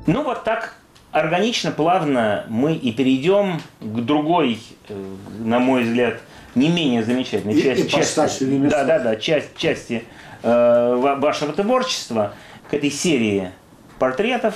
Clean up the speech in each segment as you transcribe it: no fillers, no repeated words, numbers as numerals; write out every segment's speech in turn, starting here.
Ну вот так органично, плавно мы и перейдем к другой, на мой взгляд, не менее замечательной части вашего творчества, к этой серии портретов.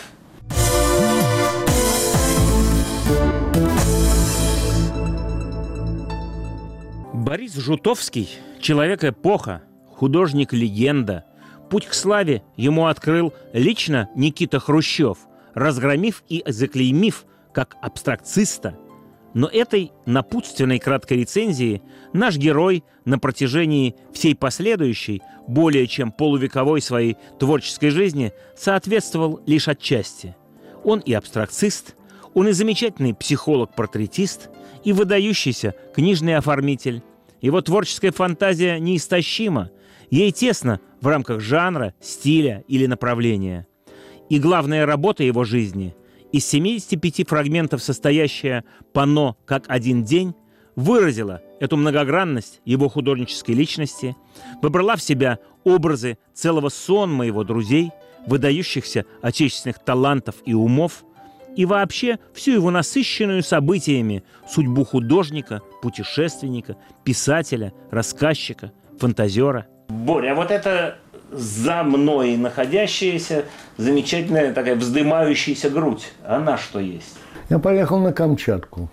Борис Жутовский – человек-эпоха, художник-легенда. Путь к славе ему открыл лично Никита Хрущев, разгромив и заклеймив как абстракциста. Но этой напутственной краткой рецензии наш герой на протяжении всей последующей, более чем полувековой своей творческой жизни соответствовал лишь отчасти. Он и абстракцист, он и замечательный психолог-портретист, и выдающийся книжный оформитель. Его творческая фантазия неистощима, ей тесно в рамках жанра, стиля или направления. И главная работа его жизни, из 75 фрагментов состоящая панно «Как один день», выразила эту многогранность его художнической личности, выбрала в себя образы целого сонма его друзей, выдающихся отечественных талантов и умов, и вообще всю его насыщенную событиями судьбу художника, путешественника, писателя, рассказчика, фантазера. Боря, а вот это за мной находящаяся замечательная такая вздымающаяся грудь, она что есть? Я поехал на Камчатку.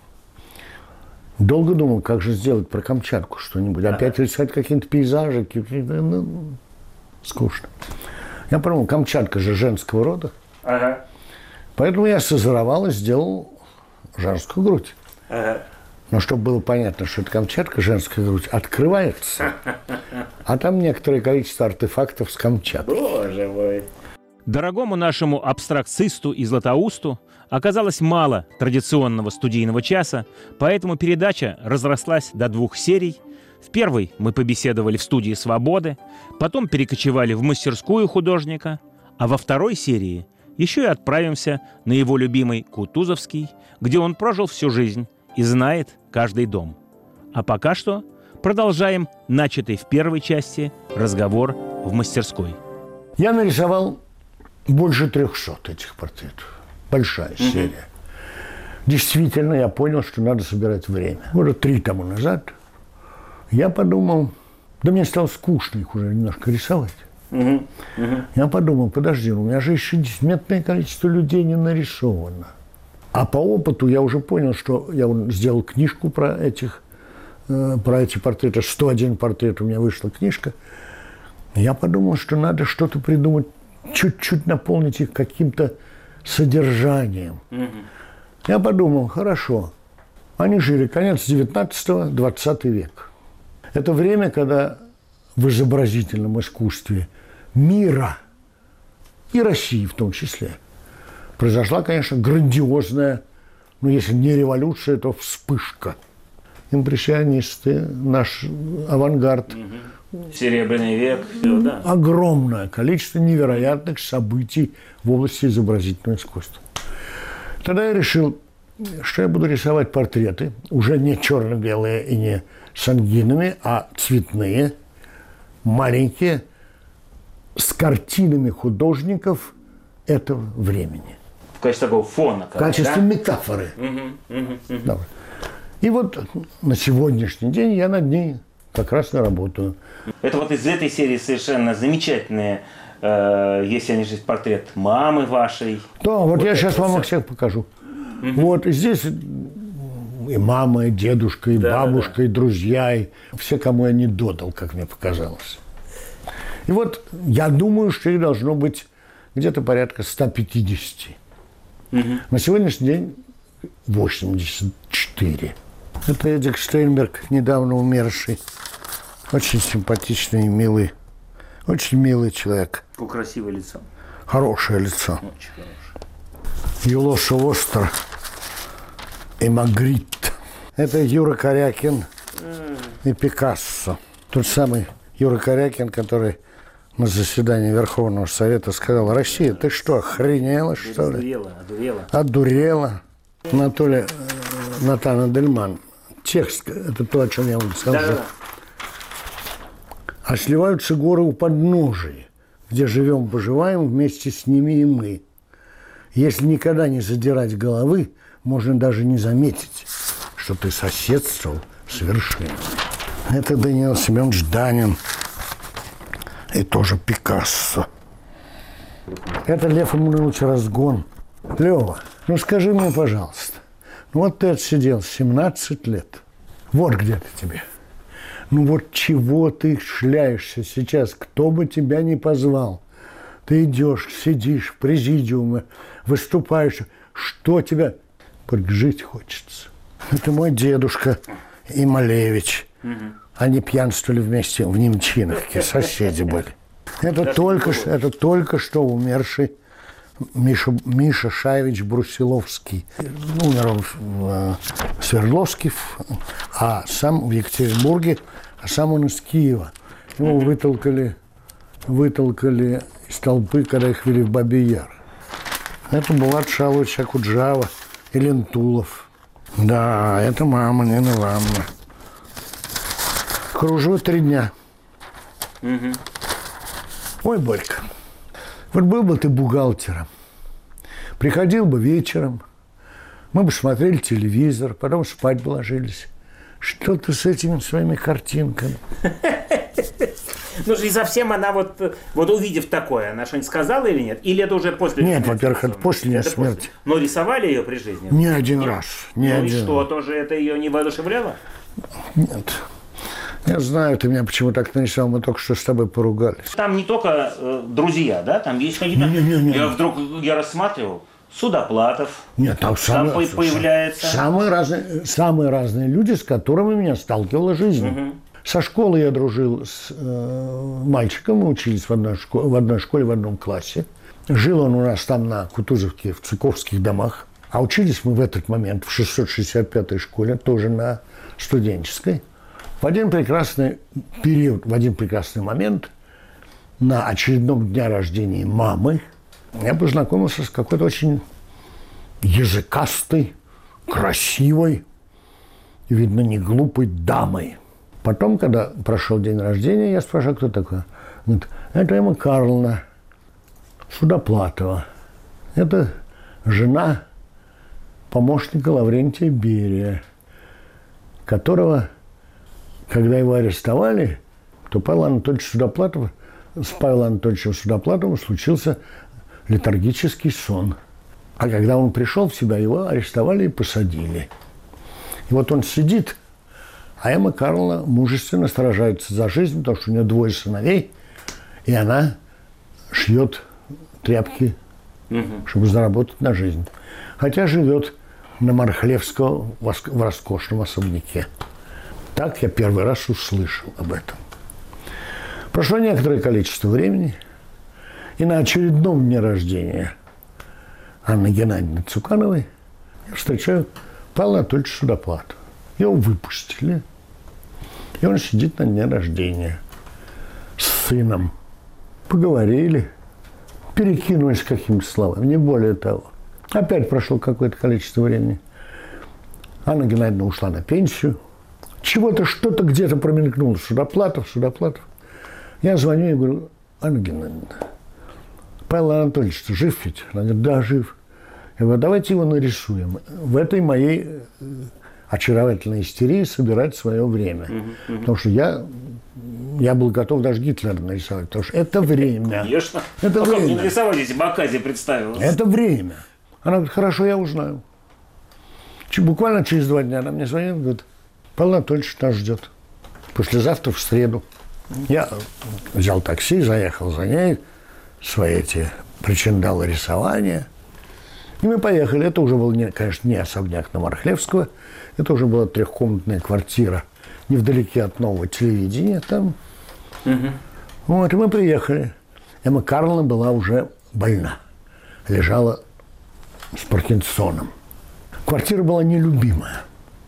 Долго думал, как же сделать про Камчатку что-нибудь. Опять рисовать какие-то пейзажи. Скучно. Я подумал, Камчатка же женского рода. Ага. Поэтому я созоровал и сделал женскую грудь. Ага. Но чтобы было понятно, что это Камчатка, женская грудь открывается, а там некоторое количество артефактов с Камчатки. Боже мой! Дорогому нашему абстракцисту и златоусту оказалось мало традиционного студийного часа, поэтому передача разрослась до 2 серий. В первой мы побеседовали в студии «Свободы», потом перекочевали в мастерскую художника, а во второй серии еще и отправимся на его любимый Кутузовский, где он прожил всю жизнь и знает каждый дом. А пока что продолжаем начатый в первой части разговор в мастерской. Я нарисовал больше 300 этих портретов. Большая серия. Действительно, я понял, что надо собирать время. Года 3 тому назад я подумал, да мне стало скучно их уже немножко рисовать. Я подумал, подожди, у меня же еще несметное количество людей не нарисовано. А по опыту я уже понял, что я сделал книжку про эти портреты. 101 портрет, у меня вышла книжка. Я подумал, что надо что-то придумать, чуть-чуть наполнить их каким-то содержанием. Я подумал, хорошо, они жили конец 19-20 век. Это время, когда в изобразительном искусстве мира, и России в том числе, произошла, конечно, грандиозная, ну, если не революция, то вспышка. Импрессионисты, наш авангард. Серебряный век, все, да. Огромное количество невероятных событий в области изобразительного искусства. Тогда я решил, что я буду рисовать портреты, уже не черно-белые и не с ангинами, а цветные, маленькие, с картинами художников этого времени. В качестве такого фона. В качестве метафоры. И вот на сегодняшний день я над ней как раз и работаю. Это вот из этой серии совершенно замечательные, если они же портрет мамы вашей. Да, вот я сейчас вам их всех покажу. Вот и здесь и мама, и дедушка, и бабушка, и друзья, и все, кому я не додал, как мне показалось. И вот я думаю, что их должно быть где-то порядка 150. На сегодняшний день 84. Это Эдик Штейнберг, недавно умерший. Очень симпатичный и милый. Очень милый человек. Красивое лицо. Хорошее лицо. Очень хорошее. Юлоша Остер и Магрит. Это Юра Корякин и Пикассо. Тот самый Юра Корякин, который на заседании Верховного Совета сказал: Россия, ты что, охренела, что ли? Одурела. Натана Дельман. Текст, это то, о чем я вам сказал. Да. А сливаются горы у подножия, где живем, поживаем вместе с ними и мы. Если никогда не задирать головы, можно даже не заметить, что ты соседствовал с вершиной. Это Даниил Семенович Данин. И тоже Пикассо. Это Лев Эммануилович Разгон. Лева, ну скажи мне, пожалуйста, ну вот ты отсидел 17 лет. Вот где-то тебе. Ну вот чего ты шляешься сейчас? Кто бы тебя не позвал? Ты идешь, сидишь в президиуме, выступаешь. Что тебя? Жить хочется. Это мой дедушка Ималевич. Они пьянствовали вместе в Немчиновке, соседи были. Это только что умерший Миша Шаевич Брусиловский. Умер он в Свердловске, а сам в Екатеринбурге, а сам он из Киева. Его вытолкали из толпы, когда их вели в Бабий Яр. Это Булат Шалович Акуджава и Лентулов. Да, это мама Нина Ивановна. Кружево 3 дня. Ой, Борька, вот был бы ты бухгалтером, приходил бы вечером, мы бы смотрели телевизор, потом спать бы ложились. Что ты с этими своими картинками? Ну же и совсем она вот увидев такое, она что-нибудь сказала или нет? Или это уже после? Нет, во-первых, это после ее смерти. Но рисовали ее при жизни? Не один раз. И что, тоже это ее не воодушевляло? Нет. Я знаю, ты меня почему так нарисовал, мы только что с тобой поругались. Там не только друзья, да? Там есть какие-то... Я рассматривал. Судоплатов. Нет, там появляется. Самые разные люди, с которыми меня сталкивала жизнь. Со школы я дружил с мальчиком, мы учились в одной школе, в одном классе. Жил он у нас там на Кутузовке, в Цыковских домах. А учились мы в этот момент в 665-й школе, тоже на студенческой. В один прекрасный период, в один прекрасный момент на очередном дне рождения мамы я познакомился с какой-то очень языкастой, красивой, видно, не глупой дамой. Потом, когда прошел день рождения, я спрашиваю, кто такой? Говорит, это Эмма Карловна Судоплатова. Это жена помощника Лаврентия Берия, которого, когда его арестовали, то с Павлом Анатольевичем Судоплатовым случился летаргический сон. А когда он пришел в себя, его арестовали и посадили. И вот он сидит, а Эмма Карловна мужественно сражается за жизнь, потому что у нее 2 сыновей, и она шьет тряпки, чтобы заработать на жизнь. Хотя живет на Мархлевского в роскошном особняке. Так я первый раз услышал об этом. Прошло некоторое количество времени, и на очередном дне рождения Анны Геннадьевны Цукановой я встречаю Павла Анатольевича Судоплатова. Его выпустили, и он сидит на дне рождения с сыном. Поговорили, перекинулись какими-то словами, не более того. Опять прошло какое-то количество времени. Анна Геннадьевна ушла на пенсию. Что-то где-то промелькнуло. Судоплатов. Я звоню и говорю, Анна Геннадьевна, Павел Анатольевич жив ведь? Она говорит, да, жив. Я говорю, давайте его нарисуем. В этой моей очаровательной истерии собирать свое время. Потому что я был готов даже Гитлера нарисовать. Потому что это время. Конечно. Это время. Не нарисовать, если бы Аказия представилась. Это время. Она говорит, хорошо, я узнаю. Буквально через 2 дня она мне звонит, говорит, Павел Анатольевич нас ждет. Послезавтра в среду. Я взял такси, заехал за ней, свои эти причиндалы рисования. И мы поехали. Это уже был, конечно, не особняк на Мархлевского. Это уже была 3-комнатная квартира невдалеке от нового телевидения там. Вот, и мы приехали. Эмма Карловна была уже больна. Лежала с Паркинсоном. Квартира была нелюбимая.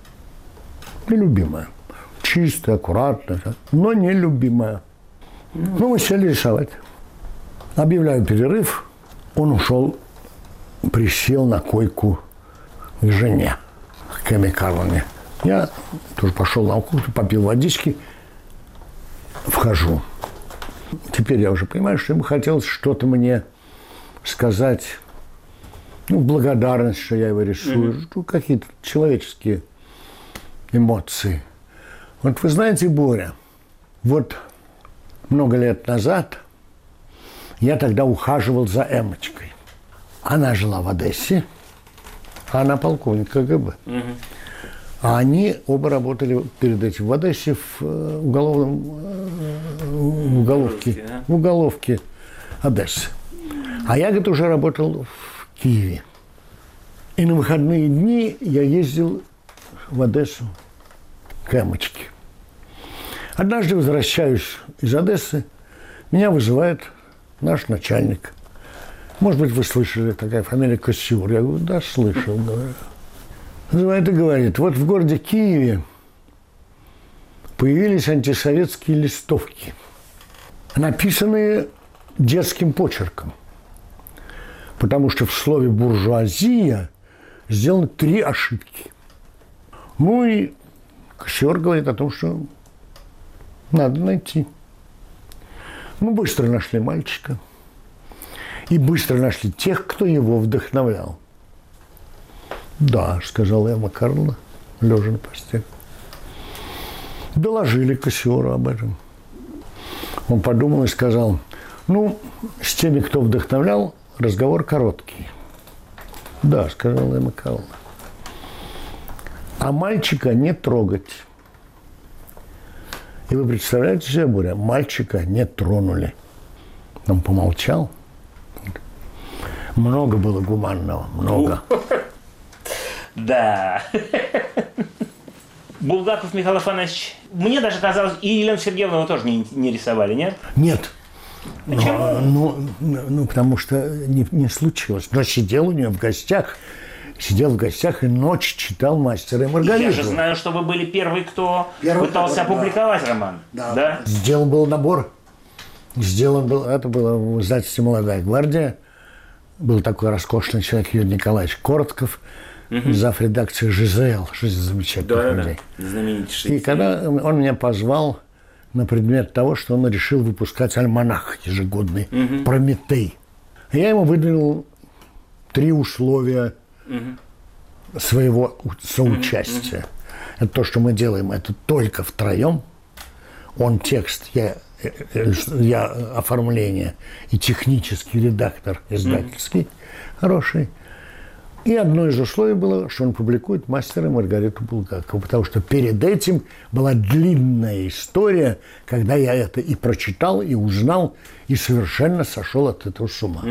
Нелюбимая. Чистая, аккуратная, но нелюбимая. Ну, мы сели рисовать. Объявляю перерыв. Он ушел, присел на койку к жене, к Эмме Карловне. Я тоже пошел на кухню, попил водички, вхожу. Теперь я уже понимаю, что ему хотелось что-то мне сказать Ну, благодарность, что я его рисую, ну, какие-то человеческие эмоции. Вот вы знаете, Боря, вот много лет назад я тогда ухаживал за Эммочкой. Она жила в Одессе, а она полковник КГБ. А они оба работали перед этим в Одессе в уголовке Одессы. А я, говорит, уже работал в Киеве. И на выходные дни я ездил в Одессу к Эммочке. Однажды возвращаюсь из Одессы, меня вызывает наш начальник. Может быть, вы слышали, такая фамилия Кассиур. Я говорю, да, слышал, говорю. Вызывает и говорит, вот в городе Киеве появились антисоветские листовки, написанные детским почерком. Потому что в слове «буржуазия» сделаны 3 ошибки. Ну и Кассиур говорит о том, что надо найти. Мы быстро нашли мальчика. И быстро нашли тех, кто его вдохновлял. Да, сказала Эмма Карловна, лежа на постели. Доложили Кассиуру об этом. Он подумал и сказал, ну, с теми, кто вдохновлял, разговор короткий. Да, сказала Эмма Карловна. А мальчика не трогать. И вы представляете себе, Боря, мальчика не тронули. Он помолчал. Много было гуманного, много. Да. Булгаков Михаил Афанасьевич. Мне даже казалось, и Елену Сергеевну его тоже не рисовали, нет? Нет. Почему? Ну, потому что не случилось. Но сидел у нее в гостях. Сидел в гостях и ночь читал «Мастера и Маргариту». Я же знаю, что вы были первый, кто пытался опубликовать роман. Да. Сделан был набор. Это было в издательстве «Молодая гвардия». Был такой роскошный человек Юрий Николаевич Коротков, зав. Редакции ЖЗЛ, жизнь замечательных людей. Да, знаменитейший. И когда он меня позвал на предмет того, что он решил выпускать альманах ежегодный «Прометей», я ему выдвинул 3 условия своего соучастия. Это то, что мы делаем, это только втроем. Он текст, я оформление и технический редактор издательский хороший. И одно из условий было, что он публикует «Мастера и Маргариту» Булгакова. Потому что перед этим была длинная история, когда я это и прочитал, и узнал, и совершенно сошел от этого с ума.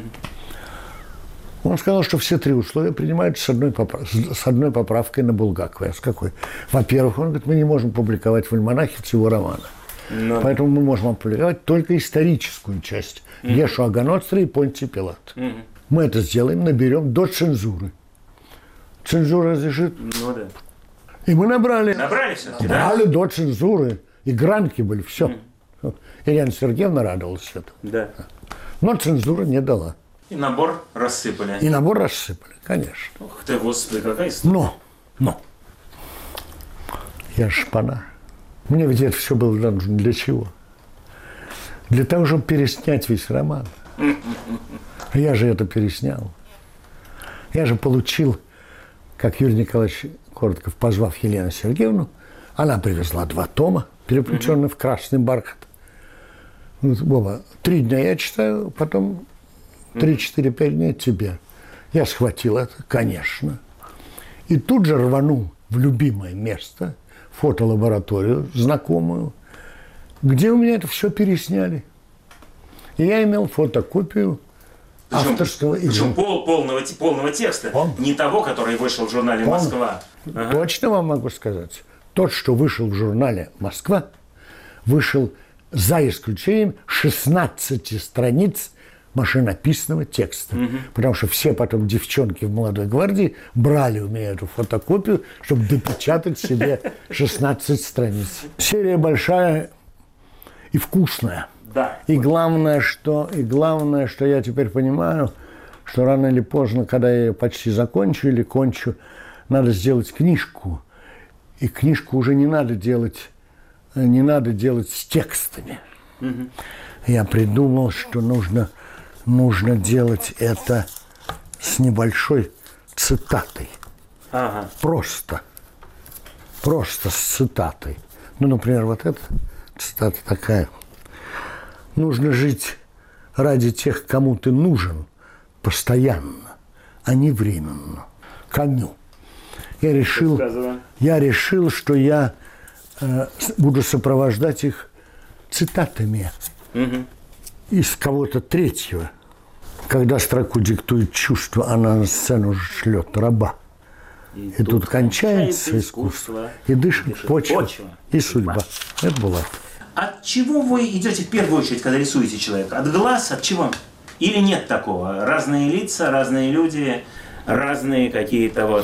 Он сказал, что все 3 условия принимаются с одной поправкой на Булгакова. С какой? Во-первых, он говорит, мы не можем публиковать в альманахе всего романа. Поэтому мы можем опубликовать только историческую часть. Ешу Аганоцтра и Понтий Пилат. Мы это сделаем, наберем до цензуры. Цензура разрешит. Ну да. И мы набрали. Набрали все-таки, набрали до цензуры. И гранки были, все. Елена Сергеевна радовалась этому. Да. Но цензура не дала. И набор рассыпали. Конечно. Ух ты, Господи, какая история. Но. Я шпана. Мне ведь это все было нужно для чего? Для того, чтобы переснять весь роман. Я же это переснял. Я же получил, как Юрий Николаевич Коротков, позвав Елену Сергеевну, она привезла 2 тома, переплетенные в красный бархат. Боба, 3 дня я читаю, потом 3-4-5 дней тебе. Я схватил это, конечно. И тут же рванул в любимое место, фотолабораторию знакомую, где у меня это все пересняли. И я имел фотокопию авторского. Причем полного текста, не того, который вышел в журнале «Москва». Точно вам могу сказать. Тот, что вышел в журнале «Москва», вышел за исключением 16 страниц машинописного текста. Потому что все потом девчонки в «Молодой гвардии» брали у меня эту фотокопию, чтобы допечатать себе 16 страниц. Серия большая и вкусная. Да. И главное, что я теперь понимаю, что рано или поздно, когда я ее почти закончу или кончу, надо сделать книжку. И книжку уже не надо делать с текстами. Я придумал, что нужно делать это с небольшой цитатой. Ага. Просто с цитатой. Ну, например, вот эта цитата такая. Нужно жить ради тех, кому ты нужен, постоянно, а не временно. Камю. Я решил, что я буду сопровождать их цитатами из кого-то третьего. Когда строку диктует чувство, она на сцену шлет раба. И тут кончается искусство, и дышит почва и судьба. Это Булат. От чего вы идете в первую очередь, когда рисуете человека? От глаз? От чего? Или нет такого? Разные лица, разные люди, разные какие-то вот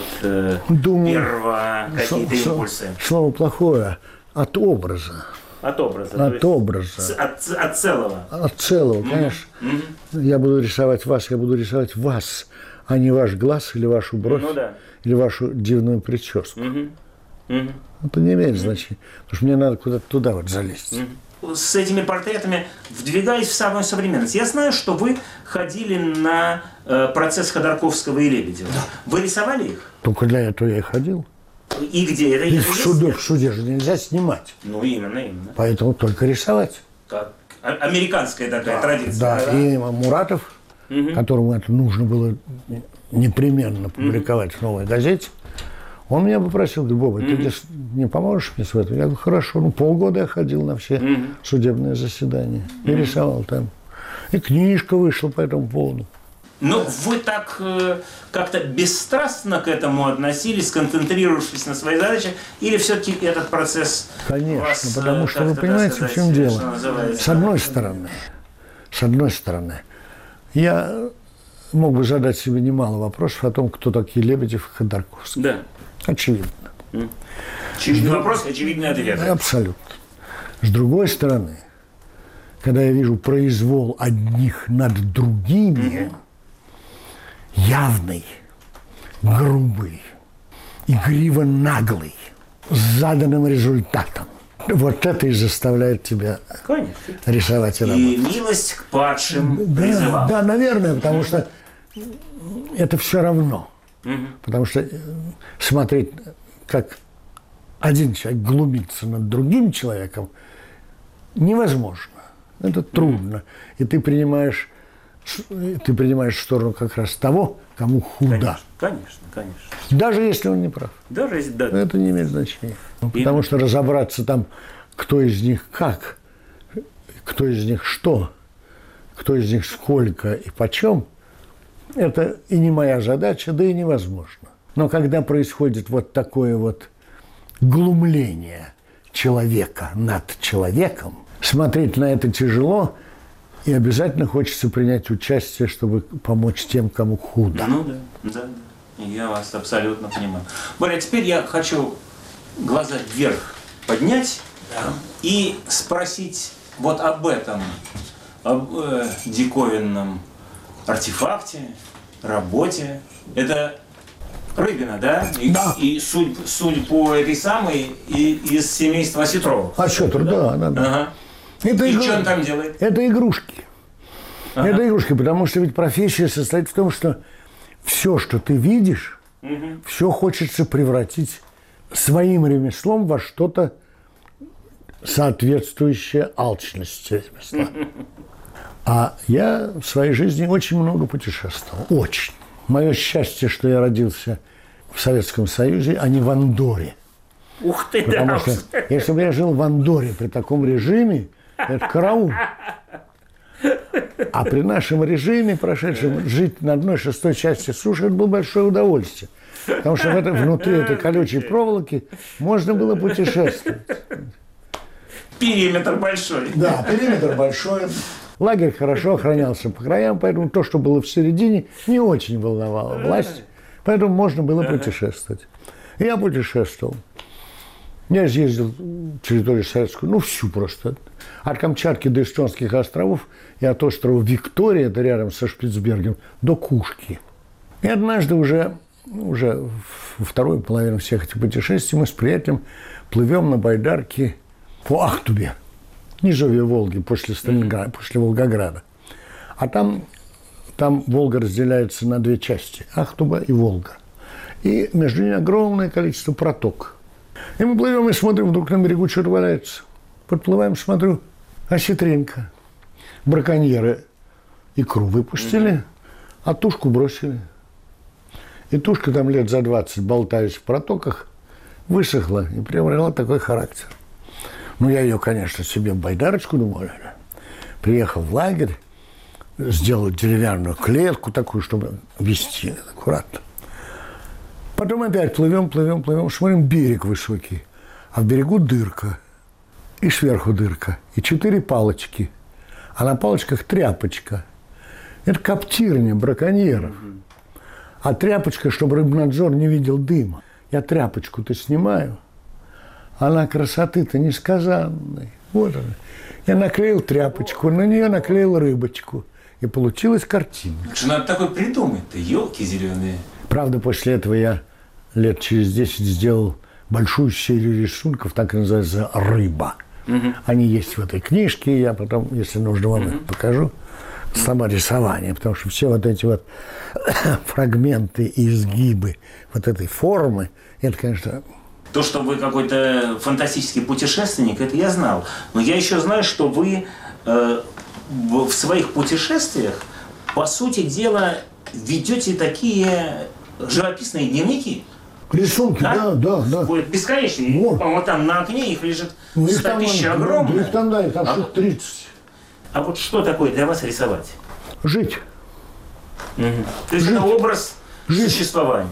какие-то импульсы. Слово плохое. От образа. От образа. От образа. От целого. От целого, конечно. Я буду рисовать вас, а не ваш глаз или вашу бровь, или вашу дивную прическу. Это не имеет значения, потому что мне надо куда-то туда вот залезть. С этими портретами, вдвигаясь в самую современность, я знаю, что вы ходили на процесс Ходорковского и Лебедева. Да. Вы рисовали их? Только для этого я и ходил. И где? Это и в суде же нельзя снимать. Ну, именно. Поэтому только рисовать. Как? Американская такая традиция. Да, и Муратов, которому это нужно было непременно публиковать в «Новой газете», он меня попросил, говорит: Боба, ты не поможешь мне с этим? Я говорю: хорошо. Ну, полгода я ходил на все судебные заседания и рисовал там. И книжка вышла по этому поводу. Но вы так как-то бесстрастно к этому относились, сконцентрировавшись на своей задаче, или все-таки этот процесс? Конечно, вас, потому что вы понимаете, в чем дело. С одной стороны, я мог бы задать себе немало вопросов о том, кто такие Лебедев и Ходорковский. Да. Очевидно. Очевидный вопрос, очевидный ответ. Абсолютно. С другой стороны, когда я вижу произвол одних над другими, явный, грубый, игриво-наглый, с заданным результатом, вот это и заставляет тебя рисовать и работать. И милость к падшим призывал. Да, наверное, потому что это все равно. Потому что смотреть, как один человек глумится над другим человеком, невозможно. Это трудно. И ты принимаешь сторону как раз того, кому худо. Конечно. Даже если он не прав. Даже если, да. Это не имеет значения. Потому что разобраться там, кто из них как, кто из них что, кто из них сколько и почем, это и не моя задача, да и невозможно. Но когда происходит вот такое вот глумление человека над человеком, смотреть на это тяжело, и обязательно хочется принять участие, чтобы помочь тем, кому худо. Ну да. Я вас абсолютно понимаю. Боря, теперь я хочу глаза вверх поднять и спросить вот об этом, об диковинном артефакте, работе. Это Рыбина, да? Да. И судя по этой самой, из семейства Осетровых. Осетров, да. Ага. И что он там делает? Это игрушки. Это игрушки, потому что ведь профессия состоит в том, что все, что ты видишь, все хочется превратить своим ремеслом во что-то соответствующее алчности ремесла. А я в своей жизни очень много путешествовал. Очень. Мое счастье, что я родился в Советском Союзе, а не в Андорре. Ух ты, Потому что если бы я жил в Андорре при таком режиме, это караул. А при нашем режиме, прошедшем, жить на одной шестой части суши, это было большое удовольствие. Потому что внутри этой колючей проволоки можно было путешествовать. Периметр большой. Да, периметр большой. Лагерь хорошо охранялся по краям, поэтому то, что было в середине, не очень волновало власть. Поэтому можно было путешествовать. И я путешествовал. Я съездил территорию советскую, всю просто. От Камчатки до Эстонских островов и от острова Виктория, это рядом со Шпицбергом, до Кушки. И однажды уже во вторую половину всех этих путешествий мы с приятелем плывем на байдарке по Ахтубе, низовье Волги, после Сталинграда, после Волгограда. А там там Волга разделяется на две части. Ахтуба и Волга. И между ними огромное количество проток. И мы плывем и смотрим, вдруг на берегу что-то валяется. Подплываем, смотрю, осетринка. Браконьеры икру выпустили, а тушку бросили. И тушка там лет за 20, болтаясь в протоках, высохла и приобрела такой характер. Ну, я ее, конечно, себе в байдарочку, думаю, приехал в лагерь, сделал деревянную клетку такую, чтобы вести аккуратно. Потом опять плывем, смотрим, берег высокий, а в берегу дырка, и сверху дырка, и 4 палочки, а на палочках тряпочка. Это коптирня браконьеров. А тряпочка, чтобы рыбнадзор не видел дыма. Я тряпочку-то снимаю, она красоты-то несказанной. Вот она. Я наклеил тряпочку, на нее наклеил рыбочку. И получилась картина. Что надо такое придумать-то, елки зеленые. Правда, после этого я лет через 10 сделал большую серию рисунков, так и называется «Рыба». Они есть в этой книжке, я потом, если нужно, вам их покажу. Саморисование, потому что все вот эти вот фрагменты и изгибы вот этой формы, это, конечно... То, что вы какой-то фантастический путешественник, это я знал. Но я еще знаю, что вы в своих путешествиях, по сути дела, ведете такие живописные дневники. Рисунки, да. Бесконечные. Вот. По-моему, там на окне их лежит 100 тысяч огромных. Их там, да, их там штук 30. А вот что такое для вас рисовать? Жить. То есть это образ существования.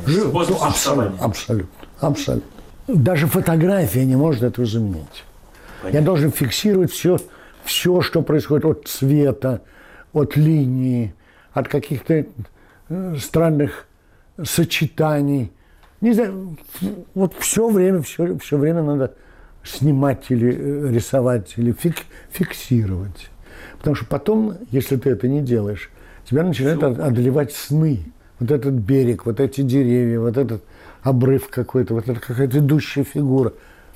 Абсолютно. Даже фотография не может этого заменить. Понятно. Я должен фиксировать все, что происходит от цвета, от линии, от каких-то странных сочетаний. Не знаю, вот все время надо снимать или рисовать, или фиксировать. Потому что потом, если ты это не делаешь, тебя начинают одолевать сны. Вот этот берег, вот эти деревья, вот этот обрыв какой-то, вот эта какая-то идущая фигура.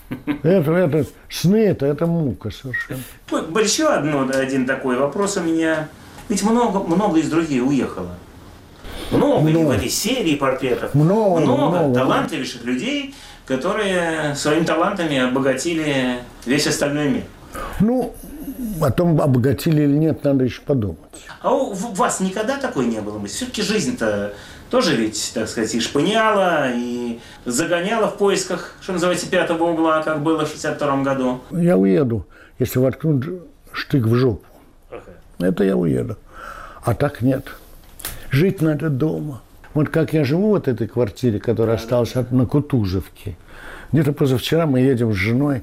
Сны это мука совершенно. Еще один такой вопрос у меня. Ведь много из других уехало. Много в этой серии портретов. Много талантливейших людей, которые своими талантами обогатили весь остальной мир. Ну, о том, обогатили или нет, надо еще подумать. А у вас никогда такой не было? Все-таки жизнь-то тоже ведь, так сказать, и шпыняла, и загоняла в поисках, что называется, пятого угла, как было в 1962 году. Я уеду, если воткнуть штык в жопу. Это я уеду. А так нет. Жить надо дома. Вот как я живу в вот этой квартире, которая осталась на Кутузовке. Где-то позавчера мы едем с женой,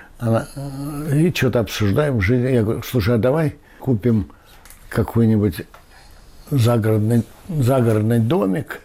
и что-то обсуждаем. Я говорю, слушай, а давай купим какой-нибудь загородный домик,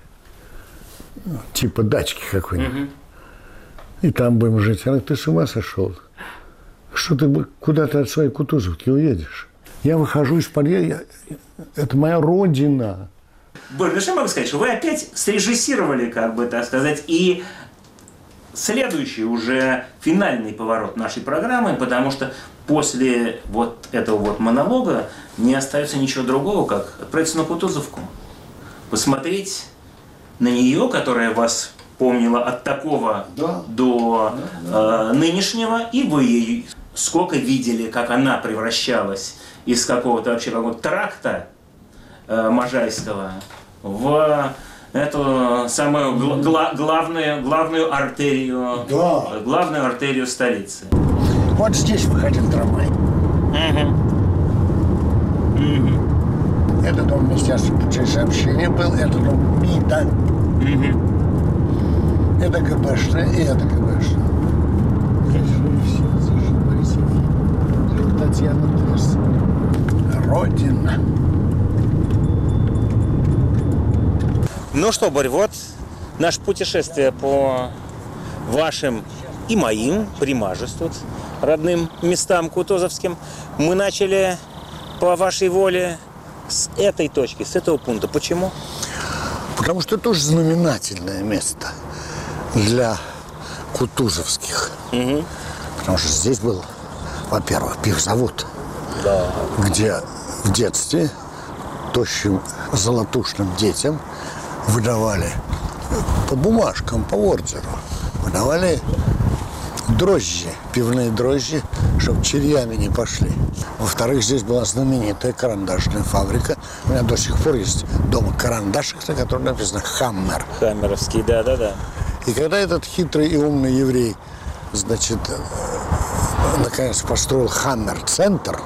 типа дачки какой-нибудь, и там будем жить. Она говорит, ты с ума сошел? Что ты куда-то от своей Кутузовки уедешь? Я выхожу из подъезда, это моя родина. Борь, ну что я могу сказать, что вы опять срежиссировали, как бы, так сказать, и следующий уже финальный поворот нашей программы, потому что после вот этого вот монолога не остается ничего другого, как отправиться на Кутузовку, посмотреть на нее, которая вас помнила от такого до нынешнего, и вы ее сколько видели, как она превращалась из какого-то вообще тракта Можайского в эту самую главную артерию столицы. Вот здесь выходил трамвай. Это дом Министерства путей сообщения был, это дом МИДа. Это ГБшная и это ГБшная. Татьяна Трес. Родина. Ну что, Борь, вот наше путешествие по вашим и моим, Примажес тут, родным местам кутузовским. Мы начали по вашей воле с этой точки, с этого пункта. Почему? Потому что это тоже знаменательное место для кутузовских. Потому что здесь был, во-первых, пивзавод, где в детстве тощим золотушным детям выдавали по бумажкам, по ордеру, выдавали дрожжи, пивные дрожжи, чтобы червями не пошли. Во-вторых, здесь была знаменитая карандашная фабрика. У меня до сих пор есть дома карандашик, на котором написано «Хаммер». Хаммеровский, да-да-да. И когда этот хитрый и умный еврей, значит, наконец построил «Хаммер-центр»,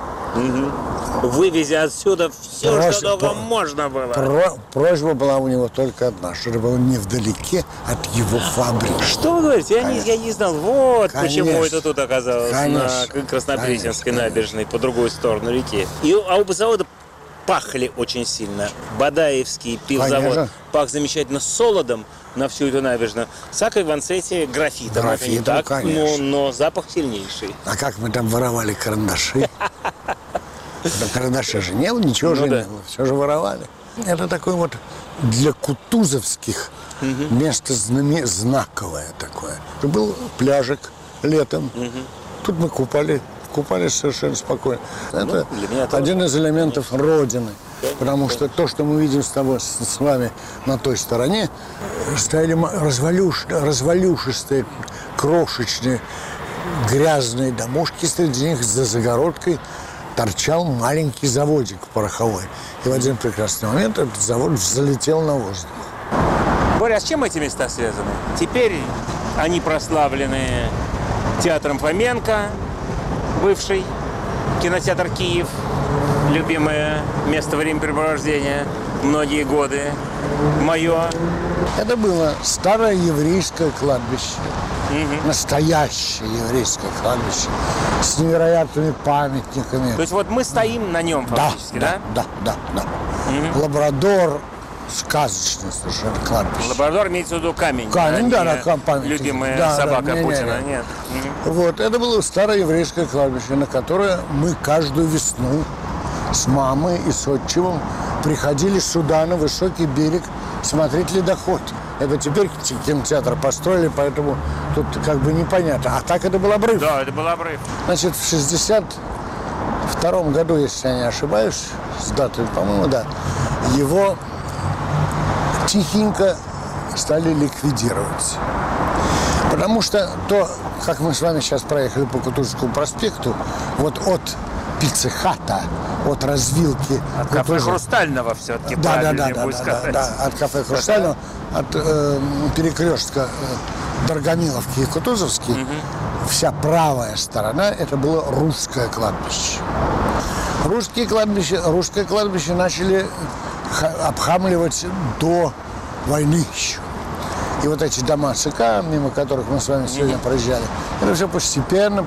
вывезя отсюда все, что только можно было. Просьба была у него только одна, что это было невдалеке от его фабрики. Что вы говорите? Я не знал. Вот Конечно. почему это тут оказалось. Конечно. На Краснопресненской Конечно. набережной, по другую сторону реки. И оба завода пахли очень сильно. Бадаевский пивзавод Конечно. пах замечательно солодом на всю эту набережную. Сакой Ванцетти графитом. Это не Графитом, так, конечно. но запах сильнейший. А как мы там воровали карандаши? Карандаша же не было, ничего же не было, все же воровали. Это такое вот для кутузовских место знаковое такое. Это был пляжик летом. Тут мы купались совершенно спокойно. Это один из элементов Родины. Потому что то, что мы видим с вами на той стороне, стояли развалюшистые, крошечные, грязные домушки, среди них за загородкой торчал маленький заводик пороховой. И в один прекрасный момент этот завод взлетел на воздух. Боря, а с чем эти места связаны? Теперь они прославлены театром Фоменко, бывший кинотеатр «Киев», любимое место времяпрепровождения многие годы, мое. Это было старое еврейское кладбище. Настоящее еврейское кладбище с невероятными памятниками. То есть вот мы стоим на нем фактически, да? Да. Лабрадор, сказочное совершенно кладбище. Лабрадор имеется в виду камень. Камень, памятник. Любимая собака Путина. Нет. Вот, это было старое еврейское кладбище, на которое мы каждую весну с мамой и с отчимом приходили сюда, на высокий берег, смотреть ледоход. Это теперь кинотеатр построили, поэтому тут как бы непонятно. А так это был обрыв. Да, это был обрыв. Значит, в 1962 году, если я не ошибаюсь, с датой, по-моему, да, его тихенько стали ликвидировать. Потому что то, как мы с вами сейчас проехали по Кутузовскому проспекту, вот от Пиццехата, от развилки... От кафе «Хрустального» все-таки, Да, от кафе «Хрустального», от перекрестка Дорогомиловки и Кутузовский, вся правая сторона, это было русское кладбище. Русское кладбище начали обхамливать до войны еще. И вот эти дома ЦК, мимо которых мы с вами сегодня проезжали, это все постепенно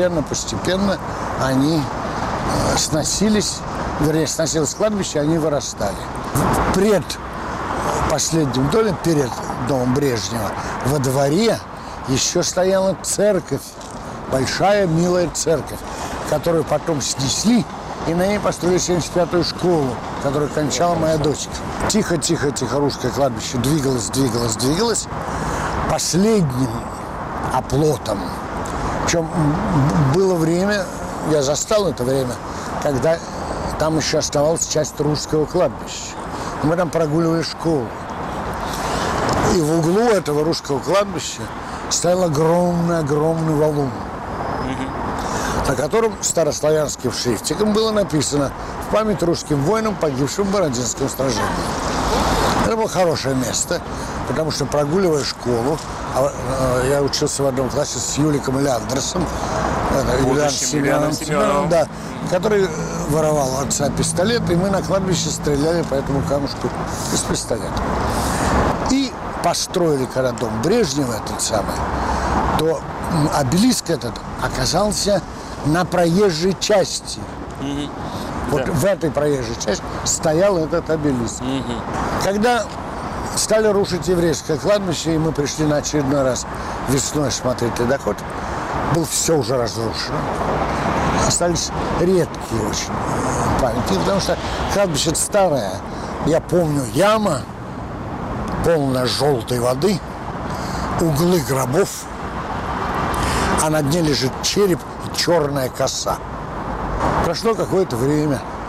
они сносилось кладбище, они вырастали. Пред последним домом, перед домом Брежнева, во дворе еще стояла церковь, большая милая церковь, которую потом снесли, и на ней построили 75-ю школу, которую кончала моя дочка. Тихо, русское кладбище двигалось. Последним оплотом. Причем было время, я застал это время, когда там еще оставалась часть русского кладбища. Мы там прогуливали школу. И в углу этого русского кладбища стоял огромный валун, на котором старославянским шрифтиком было написано «В память русским воинам, погибшим в Бородинском сражении». Это было хорошее место, потому что, прогуливая школу, я учился в одном классе с Юликом Ляндерсом, Юлианом Семеновым, да, который воровал у отца пистолет, и мы на кладбище стреляли по этому камушку из пистолета. И построили, когда дом Брежнева этот самый, то обелиск этот оказался на проезжей части. Вот в этой проезжей части стоял этот обелиск. Когда стали рушить еврейское кладбище, и мы пришли на очередной раз весной смотреть ледоход, было все уже разрушено. Остались редкие очень памятники, потому что кладбище старое. Я помню, яма, полная желтой воды, углы гробов, а на дне лежит череп и черная коса. Прошло какое-то время,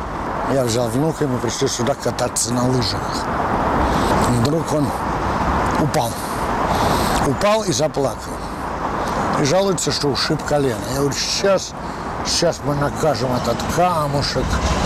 Я взял внука, и мы пришли сюда кататься на лыжах. И вдруг он упал. Упал и заплакал. И жалуется, что ушиб колено. Я говорю, сейчас мы накажем этот камушек.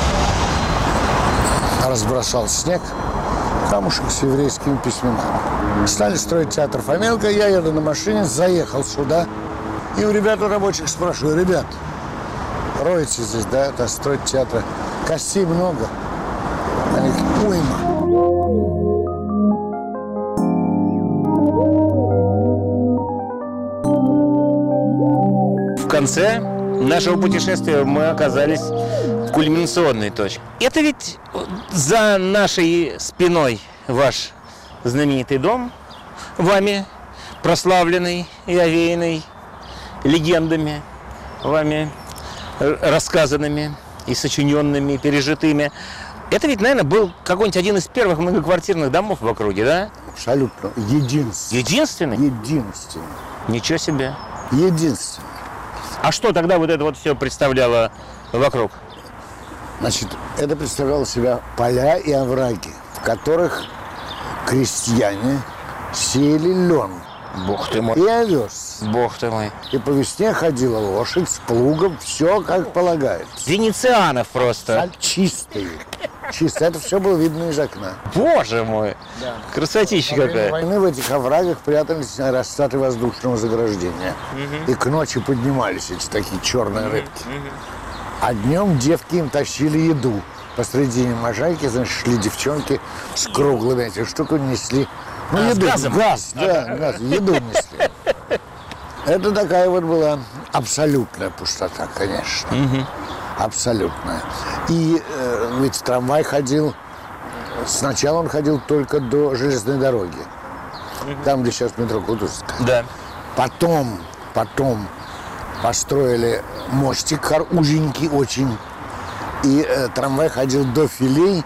Разбросал снег. Камушек с еврейскими письменами. Стали строить театр Фомелка. Я еду на машине, заехал сюда. И у ребят, у рабочих спрашиваю, ребят, роете здесь, да, это строить театр. Костей много. Они говорят, уйма. В конце нашего путешествия мы оказались в кульминационной точке. Это ведь за нашей спиной ваш знаменитый дом, вами прославленный и овеянный легендами, вами рассказанными и сочиненными, пережитыми. Это ведь, наверное, был какой-нибудь один из первых многоквартирных домов в округе, да? Абсолютно. Единственный. Единственный? Единственный. Ничего себе. Единственный. А что тогда вот это вот все представляло вокруг? Значит, это представляло себя поля и овраги, в которых крестьяне сеяли лен. Бог ты мой. И овес. Бог ты мой. И по весне ходила лошадь с плугом, все как полагается. Венецианов просто. Чистые. Чисто. Это все было видно из окна. Боже мой. Да. Красотища Во время какая. войны в этих оврагах прятались аэростаты воздушного заграждения. И к ночи поднимались эти такие черные рыбки. А днем девки им тащили еду. Посредине можайки, значит, шли девчонки с круглыми этими штуками, несли. Ну, еду. Газ, да, газ. Еду несли. Это такая вот была абсолютная пустота, конечно. Абсолютная. И ведь трамвай ходил, сначала он ходил только до железной дороги. Там, где сейчас метро Кутузовская. Да. Потом построили мостик узенький очень. И трамвай ходил до Филей,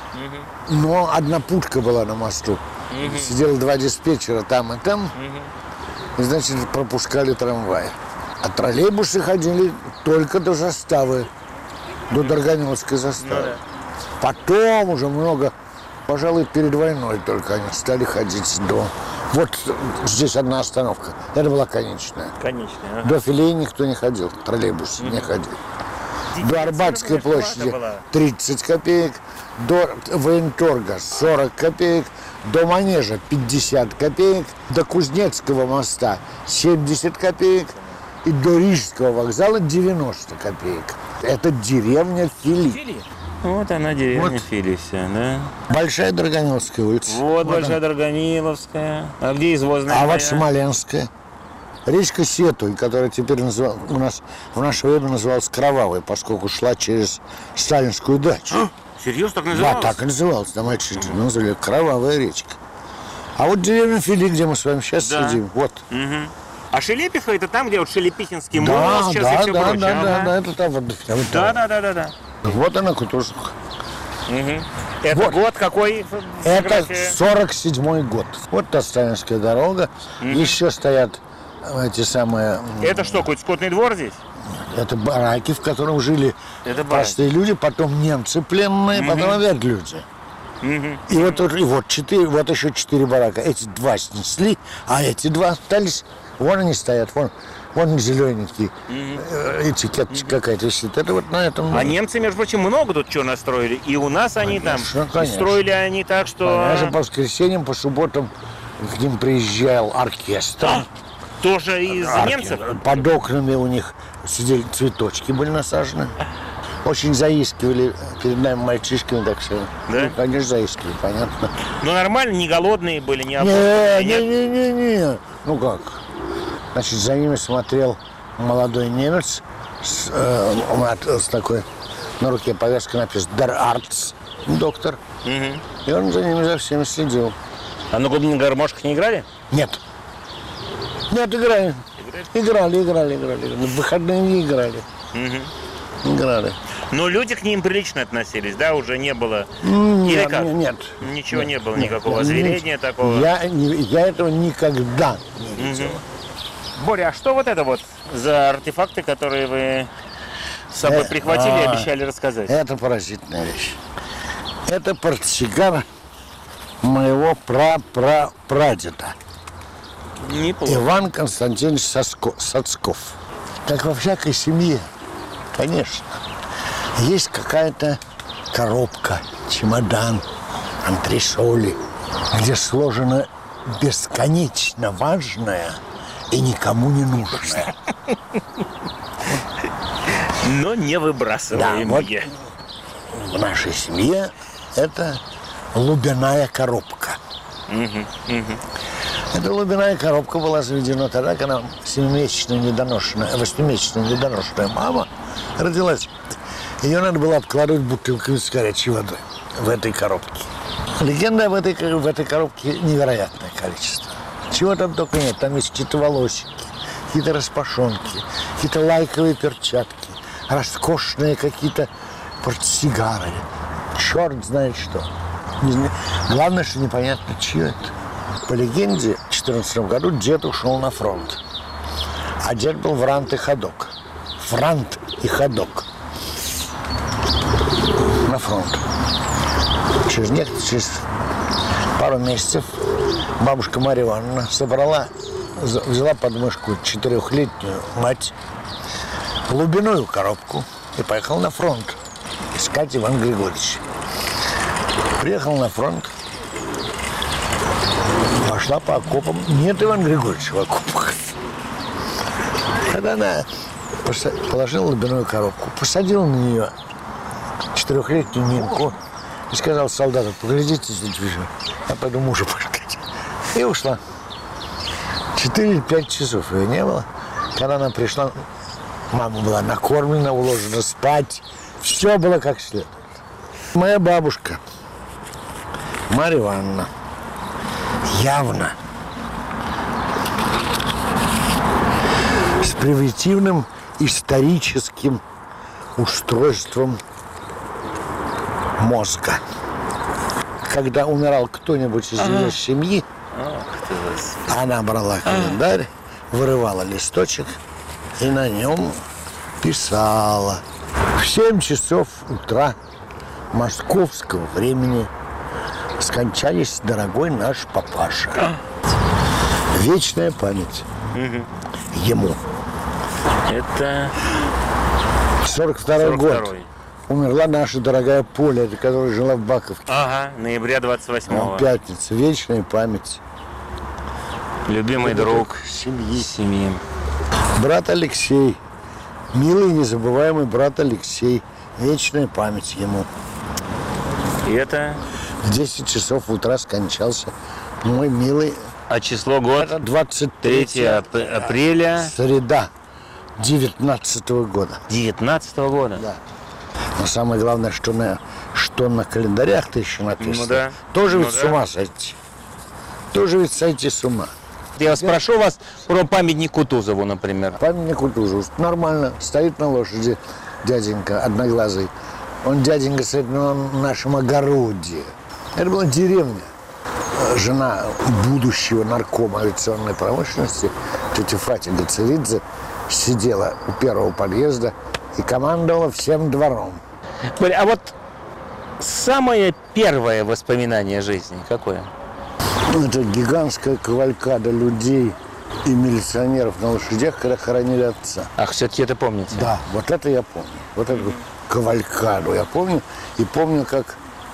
но одна путка была на мосту. Сидело два диспетчера там и там. И, значит, пропускали трамвай. А троллейбусы ходили только до заставы, до Дарганевской заставы. Потом уже много, пожалуй, перед войной только они стали ходить до... Вот здесь одна остановка. Это была конечная. Конечная. До Филей никто не ходил, троллейбус не ходил. До Арбатской площади 30 копеек, до военторга 40 копеек, до Манежа 50 копеек, до Кузнецкого моста 70 копеек и до Рижского вокзала 90 копеек. Это деревня Фили. Вот она, деревня Вот. Фили вся, да? Большая Дарганевская улица. Вот Большая Дарганиловская. А где извозная? А моя? вот Смоленская. Речка Сетуй, которая теперь у нас в наше время называлась Кровавой, поскольку шла через Сталинскую дачу. Серьезно так Да, называлось? так и называлась. Там это назвали Кровавая речка. А вот деревня Фили, где мы с вами сейчас сидим, вот. А Шелепиха это там, где вот Шелепихинский мост Да, сейчас и да, все да, прочее. да, это там вот. Да. Вот она, Кутузовка. Это Вот. год какой? Это фотография? 47-й год. Вот та Сталинская дорога. Еще стоят эти самые... Это что, какой-то скотный двор здесь? Это бараки, в котором жили Это простые люди, потом немцы пленные, потом опять люди. И вот тут, и вот еще 4 барака. Эти 2 снесли, а эти 2 остались. Вон они стоят, вон зелененький. Этикеточка какая-то висит. Это вот на этом. А немцы, между прочим, много тут чего настроили. И у нас они Конечно, там строили они так, что... Даже по воскресеньям, по субботам к ним приезжал оркестр. Тоже из немцев? Под окнами у них сидели цветочки, были насажены. Очень заискивали перед нами мальчишками, так что. Да? Ну, конечно, заискивали, понятно. Ну нормально, не голодные были, не опасные. Не. Ну как? Значит, за ними смотрел молодой немец с такой на руке повязкой написано «Der Arzt», доктор. И он за ними за всеми следил. А на губных гармошках не играли? Нет, играли. В выходные не играли. Играли. Но люди к ним прилично относились, да? Уже не было... Или как? Нет. Ничего не было, никакого озверения такого. Я этого никогда не видел. Боря, а что вот это вот за артефакты, которые вы с собой прихватили и обещали рассказать. Это поразительная вещь. Это портсигар моего прадеда. Неплохо. Иван Константинович Сацков. Как во всякой семье, конечно, есть какая-то коробка, чемодан, антресоли, где сложено бесконечно важное и никому не нужное. Но не выбрасываемые. Да, вот в нашей семье это лубяная коробка. Эта лубяная коробка была заведена тогда, когда 8-месячная недоношенная мама родилась. Ее надо было обкладывать бутылками с горячей водой в этой коробке. Легенда в этой коробке невероятное количество. Чего там только нет. Там есть какие-то волосики, какие-то распашонки, какие-то лайковые перчатки, роскошные какие-то портсигары. Черт знает что. Главное, что непонятно, чье это. По легенде, в 2014 году дед ушел на фронт. А дед был Франт и Ходок. Франт и Ходок. На фронт. Через пару месяцев бабушка Марья Ивановна взяла под мышку 4-летнюю мать, лубяную коробку и поехала на фронт искать Ивана Григорьевича. Приехал на фронт, пошла по окопам. Нет Ивана Григорьевича в окопах. Тогда она положила лубяную коробку, посадила на нее 4-летнюю Нинку и сказала солдату: поглядите здесь, я пойду мужа поискать. И ушла. 4-5 часов ее не было. Когда она пришла, мама была накормлена, уложена спать. Все было как следует. Моя бабушка Марья Ивановна явно с примитивным историческим устройством мозга. Когда умирал кто-нибудь из ее семьи, она брала календарь, вырывала листочек и на нем писала. В 7 часов утра московского времени скончались дорогой наш папаша. Вечная память ему. Это 42-й год. Умерла наша дорогая Поля, которая жила в Баковке. Ага, ноября 28-го. Пятница. Вечная память. Любимый друг семьи. Брат Алексей. Милый, незабываемый брат Алексей. Вечная память ему. И это? В 10 часов утра скончался мой милый. А число год? Это 23 апреля. Среда 19-го года. 19-го года? Да. Но самое главное, что на календарях-то еще написано. Ну да. Тоже ведь с ума сойти. Тоже ведь сойти с ума. Я спрошу вас про памятник Кутузову, например. Памятник Кутузову нормально. Стоит на лошади дяденька одноглазый. Он, дяденька, стоит на нашем огороде. Это была деревня. Жена будущего наркома авиационной промышленности, тетя Фатя Гацелидзе, сидела у первого подъезда и командовала всем двором. А вот самое первое воспоминание жизни какое? Это гигантская кавалькада людей и милиционеров на лошадях, когда хоронили отца. Ах, все-таки это помните? Да, вот это я помню. Вот эту кавалькаду я помню. И помню, как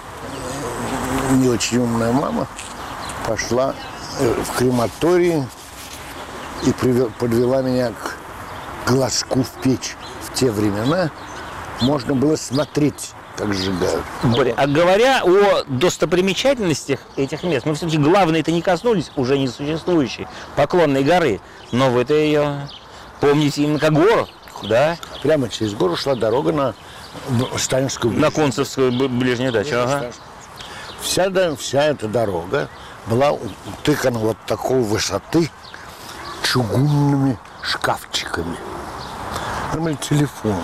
не очень умная мама пошла в крематорий и подвела меня к глазку в печь. В те времена можно было смотреть, как сжигают. А говоря о достопримечательностях этих мест, мы все-таки главное-то не коснулись уже несуществующей Поклонной горы, но вы-то ее помните именно как гору, да? Прямо через гору шла дорога на Сталинскую ближнюю. На Кунцевскую ближнюю дачу, ага. Вся эта дорога была утыкана вот такой высоты чугунными шкафчиками. Там были телефоны.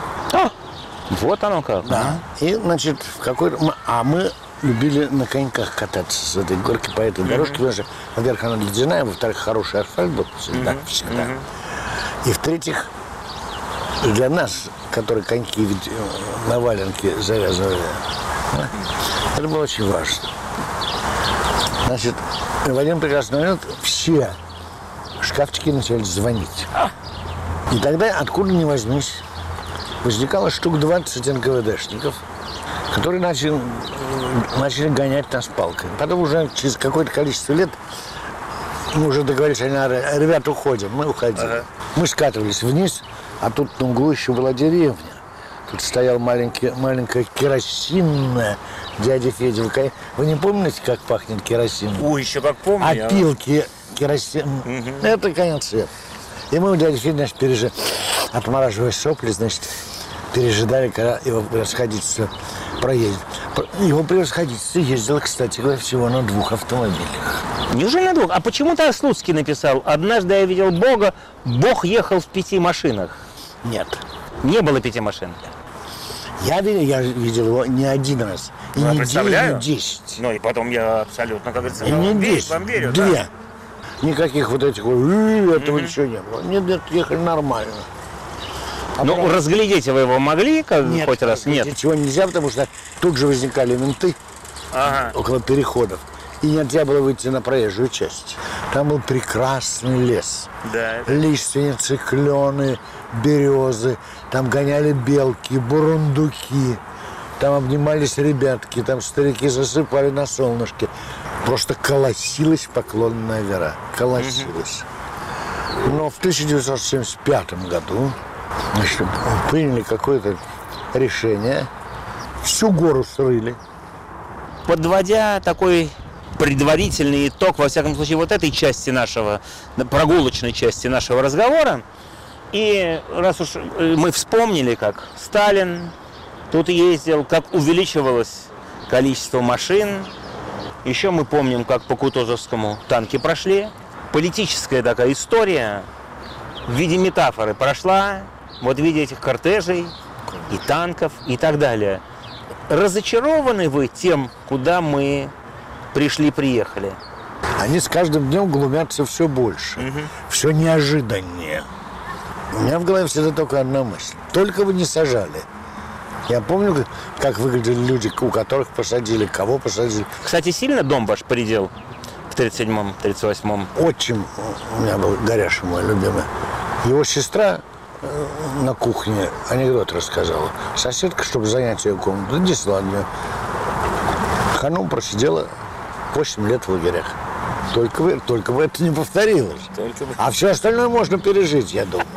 Вот оно как. Да. И, значит, мы любили на коньках кататься с этой горки по этой дорожке, потому что, во-первых, она ледяная, во-вторых, хороший асфальт был всегда. И в-третьих, для нас, которые коньки ведь на валенке завязывали, это было очень важно. Значит, в один прекрасный момент все шкафчики начали звонить. И тогда, откуда ни возьмись, возникало штук 20 НКВДшников, которые начали гонять нас палкой. Потом уже через какое-то количество лет мы уже договорились, они говорят: ребята, уходим. Мы уходили. Ага. Мы скатывались вниз, а тут на углу еще была деревня. Тут стоял маленькая керосинная дядя Федя. Вы не помните, как пахнет керосин? Ой, еще как помню. Опилки керосин. Угу. Это конец света. И мы у дяди Феди, значит, отмораживая сопли, значит, пережидали, когда его превосходительство проедет. Его превосходительство ездило, кстати говоря, всего на 2 автомобилях. Неужели на 2? А почему-то Слуцкий написал: однажды я видел Бога, Бог ехал в 5 машинах. Нет. Не было 5 машин. Я видел его не 1 раз. И я не представляю. 9, 10. Ну и потом я абсолютно, как говорится, не 10, вам верю. 2. Да. Никаких вот этих этого ничего не было. Нет, ехали нормально. Ну, разглядеть вы его могли нет, хоть раз? Нет. Ничего нельзя, потому что тут же возникали менты около переходов. И нельзя было выйти на проезжую часть. Там был прекрасный лес. Да. Лиственницы, клены, березы. Там гоняли белки, бурундуки. Там обнимались ребятки. Там старики засыпали на солнышке. Просто колосилась Поклонная гора. Колосилась. Но в 1975 году, значит, приняли какое-то решение. Всю гору срыли. Подводя такой предварительный итог, во всяком случае, вот этой части нашего, прогулочной части нашего разговора, и раз уж мы вспомнили, как Сталин тут ездил, как увеличивалось количество машин, еще мы помним, как по Кутузовскому танки прошли, политическая такая история в виде метафоры прошла, вот в виде этих кортежей и танков и так далее. Разочарованы вы тем, куда мы приехали? Они с каждым днем глумятся все больше, все неожиданнее. У меня в голове всегда только одна мысль: только бы не сажали. Я помню, как выглядели люди, у которых посадили, кого посадили. Кстати, сильно дом ваш поредел в 37-м, 38-м? Отчим у меня был, Горяша мой любимый. Его сестра на кухне анекдот рассказала. Соседка, чтобы занять ее комнату, несла мне. Ханум просидела 8 лет в лагерях. Только бы это не повторилось. А все остальное можно пережить, я думаю.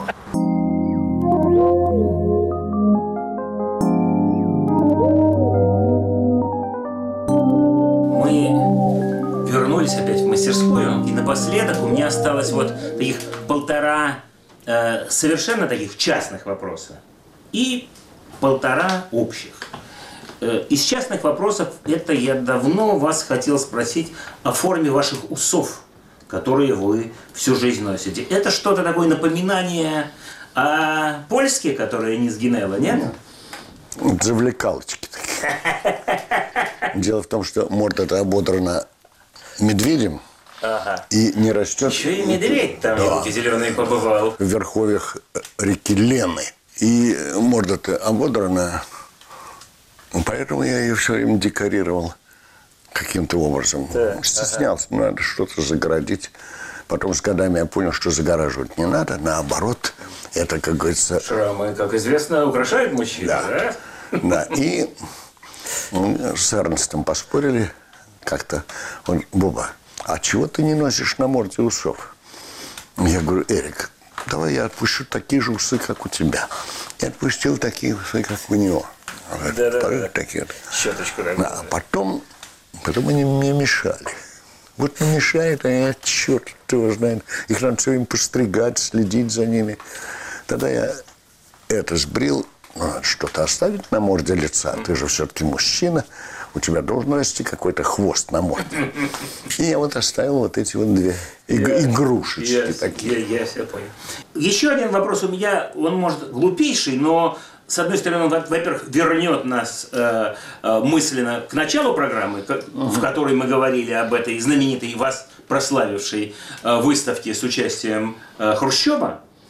Мы вернулись опять в мастерскую, и напоследок у меня осталось вот таких 1,5 совершенно таких частных вопроса и 1,5 общих. Из частных вопросов это я давно вас хотел спросить о форме ваших усов, которые вы всю жизнь носите. Это что-то такое напоминание о польске, которое не сгинело, нет? Завлекалочки такие. Дело в том, что морда-то ободрана медведем и не растет. Еще и медведь там зеленый побывал. В верховьях реки Лены. И морда-то ободрана. Поэтому я ее все время декорировал каким-то образом. Стеснялся, надо что-то загородить. Потом с годами я понял, что загораживать не надо. Наоборот, это, как говорится... Шрамы, как известно, украшают мужчин, да? Да, и с Эрнстом поспорили как-то. Он: Боба, а чего ты не носишь на морде усов? Я говорю: Эрик, давай я отпущу такие же усы, как у тебя. Я отпустил такие усы, как у него. Да. Такие. Щеточку. А потом они мне мешали. Вот мешает, а я, черт его знает. Их надо все время постригать, следить за ними. Тогда я это сбрил. Надо что-то оставить на морде лица. Ты же все-таки мужчина. У тебя должен расти какой-то хвост на морде. И я вот оставил вот эти вот 2 игрушечки такие. Я все понял. Еще один вопрос у меня. Он, может, глупейший, но... С одной стороны, он, во-первых, вернет нас мысленно к началу программы, в которой мы говорили об этой знаменитой, вас прославившей выставке с участием Хрущева.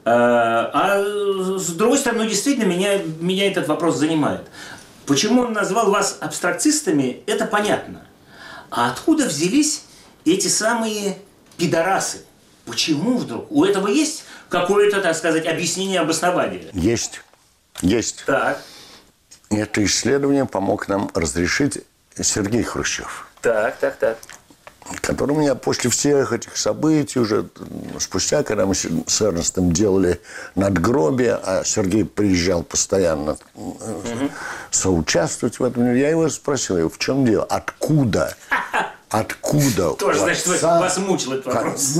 С другой стороны, ну, действительно, меня этот вопрос занимает. Почему он назвал вас абстракцистами, это понятно. А откуда взялись эти самые пидорасы? Почему вдруг? У этого есть какое-то, так сказать, объяснение, обоснование? Есть. Есть. Так. Это исследование помог нам разрешить Сергей Хрущев. Так. Которым я после всех этих событий, уже спустя, когда мы с Эрнстом делали надгробие, а Сергей приезжал постоянно соучаствовать в этом, я его спросил, в чем дело, откуда Тоже, у значит, отца, вас мучил этот вопрос.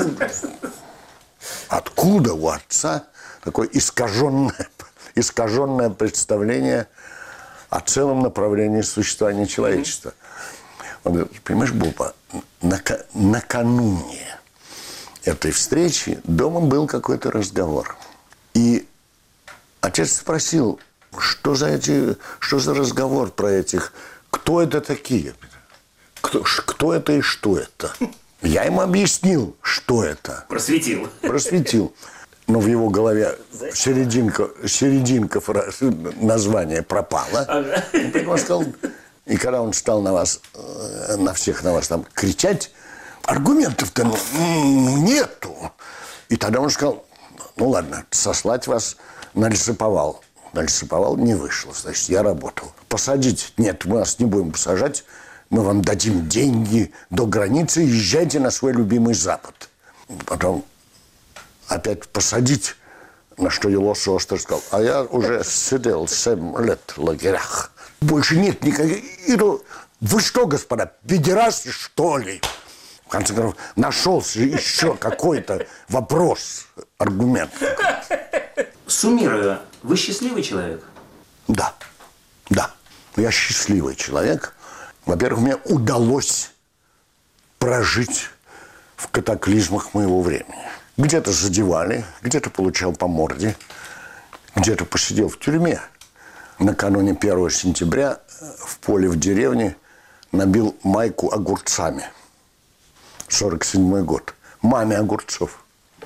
Откуда у отца такое искаженное представление о целом направлении существования человечества? Он говорит, понимаешь, Боба, накануне этой встречи дома был какой-то разговор. И отец спросил, что за разговор про этих, кто это такие? Кто это и что это? Я ему объяснил, что это. Просветил. Но в его голове серединка названия пропала. Он сказал, и когда он стал на всех на вас там кричать, аргументов-то нету. И тогда он сказал, ну ладно, сослать вас на лесоповал. На лесоповал не вышло, значит, я работал. Посадить? Нет, мы вас не будем посажать. Мы вам дадим деньги до границы, езжайте на свой любимый Запад. Потом опять посадить, на что Елош остро сказал, а я уже сидел 7 лет в лагерях. Больше нет никаких... Вы что, господа, педерасты, что ли? В конце концов, нашелся еще какой-то вопрос, аргумент. Суммируя, вы счастливый человек? Да. Я счастливый человек. Во-первых, мне удалось прожить в катаклизмах моего времени. Где-то задевали, где-то получал по морде, где-то посидел в тюрьме. Накануне 1 сентября в поле в деревне набил майку огурцами. 47-й год. Маме огурцов.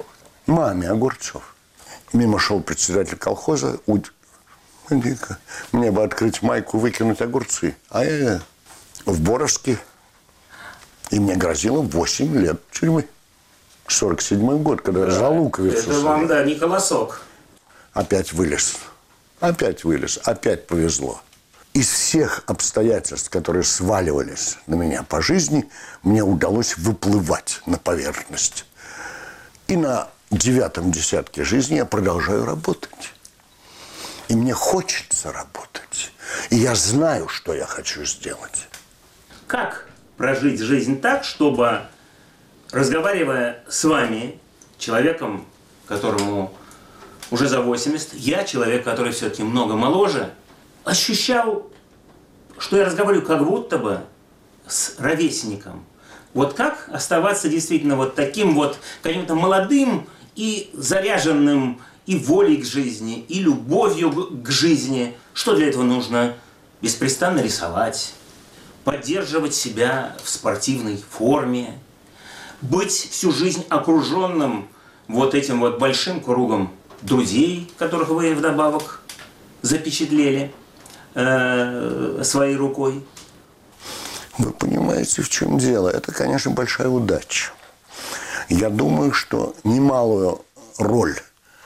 Мимо шел председатель колхоза. Мне бы открыть майку, выкинуть огурцы. А я в Боровске. И мне грозило 8 лет тюрьмы. 47-й год, когда я за луковицу. Это вам, да, не колосок. Опять вылез, опять повезло. Из всех обстоятельств, которые сваливались на меня по жизни, мне удалось выплывать на поверхность. И на 9-м десятке жизни я продолжаю работать. И мне хочется работать. И я знаю, что я хочу сделать. Как прожить жизнь так, чтобы, разговаривая с вами, человеком, которому уже за 80, я, человек, который все-таки много моложе, ощущал, что я разговариваю как будто бы с ровесником. Вот как оставаться действительно вот таким вот каким-то молодым и заряженным и волей к жизни, и любовью к жизни. Что для этого нужно? Беспрестанно рисовать, поддерживать себя в спортивной форме, быть всю жизнь окруженным вот этим вот большим кругом друзей, которых вы вдобавок запечатлели своей рукой. Вы понимаете, в чем дело? Это, конечно, большая удача. Я думаю, что немалую роль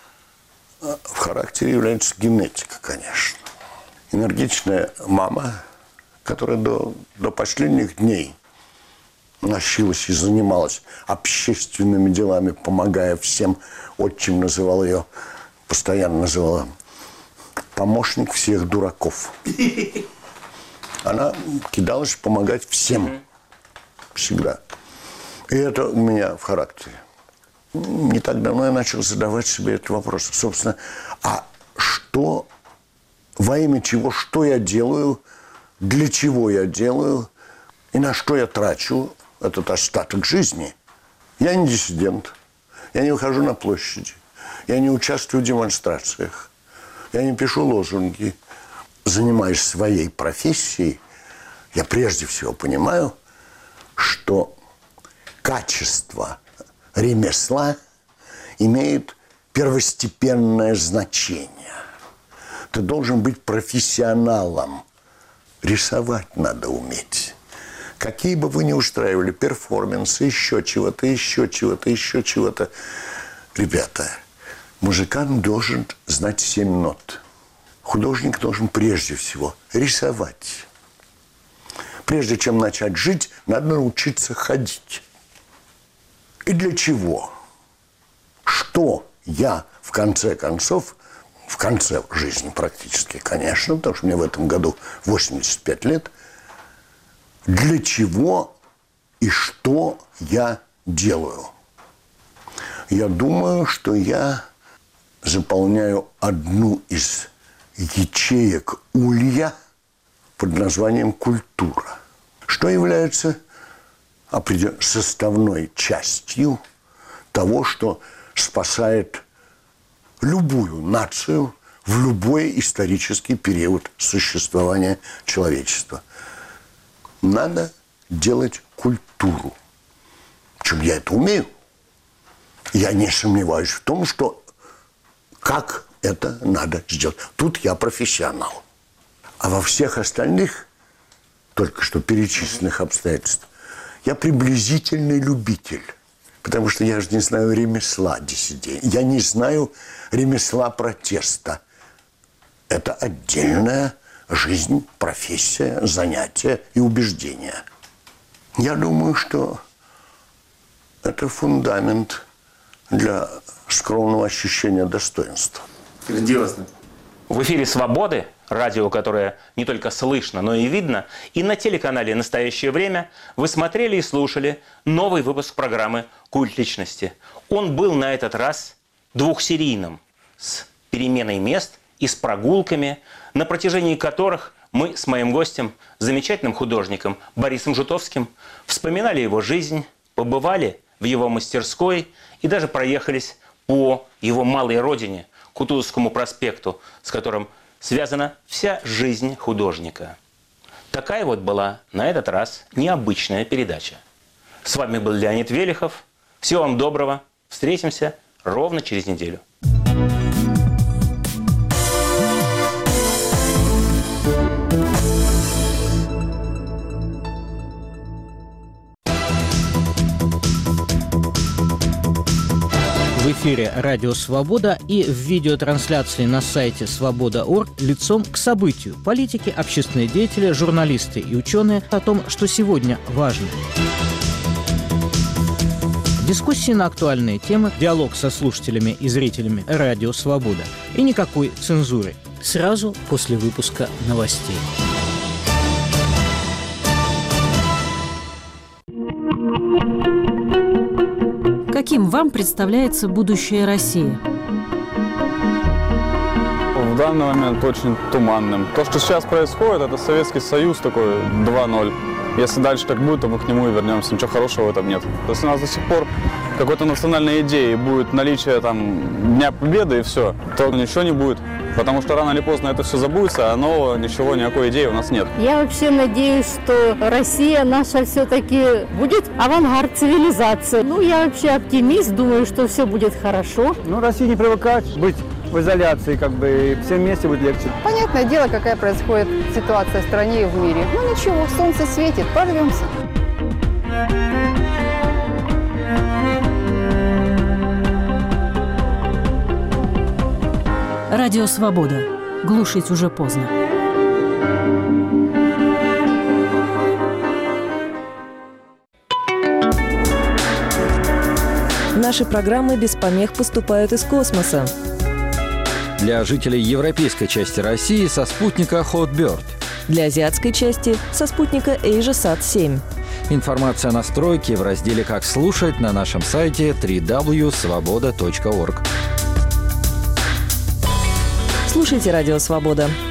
в характере является генетика, конечно. Энергичная мама, которая до последних дней носилась и занималась общественными делами, помогая всем. Отчим называл ее, постоянно называла, помощник всех дураков. Она кидалась помогать всем. Всегда. И это у меня в характере. Не так давно я начал задавать себе этот вопрос. Собственно, а что, во имя чего, что я делаю, для чего я делаю и на что я трачу этот остаток жизни? Я не диссидент. Я не выхожу на площади. Я не участвую в демонстрациях. Я не пишу лозунги. Занимаясь своей профессией, я прежде всего понимаю, что качество ремесла имеет первостепенное значение. Ты должен быть профессионалом. Рисовать надо уметь. Какие бы вы ни устраивали перформансы, еще чего-то. Ребята, музыкант должен знать 7 нот. Художник должен прежде всего рисовать. Прежде чем начать жить, надо научиться ходить. И для чего? Что я, в конце концов, в конце жизни практически, конечно, потому что мне в этом году 85 лет, для чего и что я делаю? Я думаю, что я заполняю одну из ячеек улья под названием «культура», что является составной частью того, что спасает любую нацию в любой исторический период существования человечества. Надо делать культуру. Причем я это умею. Я не сомневаюсь в том, что как это надо сделать. Тут я профессионал. А во всех остальных, только что перечисленных обстоятельствах, я приблизительный любитель. Потому что я же не знаю ремесла диссидента. Я не знаю ремесла протеста. Это отдельная жизнь, профессия, занятие и убеждение. Я думаю, что это фундамент для скромного ощущения достоинства. В эфире «Свободы», радио, которое не только слышно, но и видно, и на телеканале «Настоящее время» вы смотрели и слушали новый выпуск программы «Культ личности». Он был на этот раз двухсерийным, с переменой мест и с прогулками, на протяжении которых мы с моим гостем, замечательным художником Борисом Жутовским, вспоминали его жизнь, побывали в его мастерской и даже проехались по его малой родине, Кутузовскому проспекту, с которым связана вся жизнь художника. Такая вот была на этот раз необычная передача. С вами был Леонид Велихов. Всего вам доброго. Встретимся ровно через неделю. В эфире «Радио Свобода» и в видеотрансляции на сайте свобода.орг лицом к событию. Политики, общественные деятели, журналисты и ученые о том, что сегодня важно. Дискуссии на актуальные темы, диалог со слушателями и зрителями «Радио Свобода». И никакой цензуры. Сразу после выпуска новостей. Каким вам представляется будущее России? В данный момент очень туманным. То, что сейчас происходит, это Советский Союз такой 2.0. Если дальше так будет, то мы к нему и вернемся. Ничего хорошего в этом нет. Если у нас до сих пор какой-то национальной идеи будет наличие там Дня Победы и все, то ничего не будет. Потому что рано или поздно это все забудется, а нового ничего, никакой идеи у нас нет. Я вообще надеюсь, что Россия наша все-таки будет авангард цивилизации. Я вообще оптимист, думаю, что все будет хорошо. России не привыкать быть в изоляции, и всем вместе будет легче. Понятное дело, какая происходит ситуация в стране и в мире. Ничего, солнце светит, прорвемся. Радио «Свобода». Глушить уже поздно. Наши программы без помех поступают из космоса. Для жителей европейской части России со спутника Hotbird. Для азиатской части со спутника AsiaSat-7. Информация о настройке в разделе «Как слушать» на нашем сайте www.svoboda.org. Слушайте «Радио Свобода».